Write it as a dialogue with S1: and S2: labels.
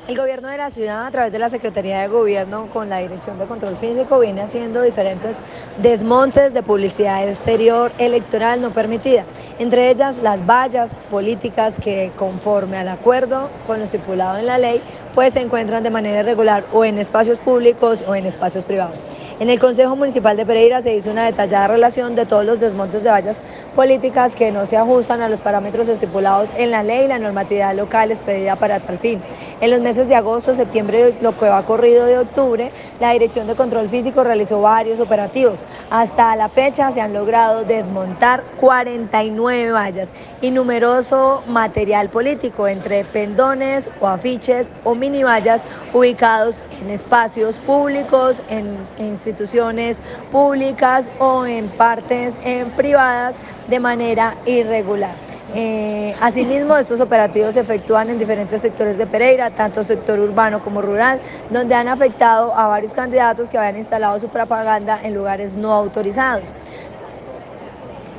S1: El gobierno de la ciudad, a través de la Secretaría de Gobierno con la Dirección de Control Físico, viene haciendo diferentes desmontes de publicidad exterior electoral no permitida, entre ellas las vallas políticas que, conforme al acuerdo con lo estipulado en la ley, pues se encuentran de manera irregular o en espacios públicos o en espacios privados. En el Consejo Municipal de Pereira se hizo una detallada relación de todos los desmontes de vallas políticas que no se ajustan a los parámetros estipulados en la ley y la normatividad local expedida para tal fin. En los meses de agosto, septiembre, lo que va corrido de octubre, la Dirección de Control Físico realizó varios operativos. Hasta la fecha se han logrado desmontar 49 vallas y numeroso material político, entre pendones o afiches o mini vallas ubicados en espacios públicos, en instituciones públicas o en partes privadas de manera irregular. Asimismo, estos operativos se efectúan en diferentes sectores de Pereira, tanto sector urbano como rural, donde han afectado a varios candidatos que habían instalado su propaganda en lugares no autorizados.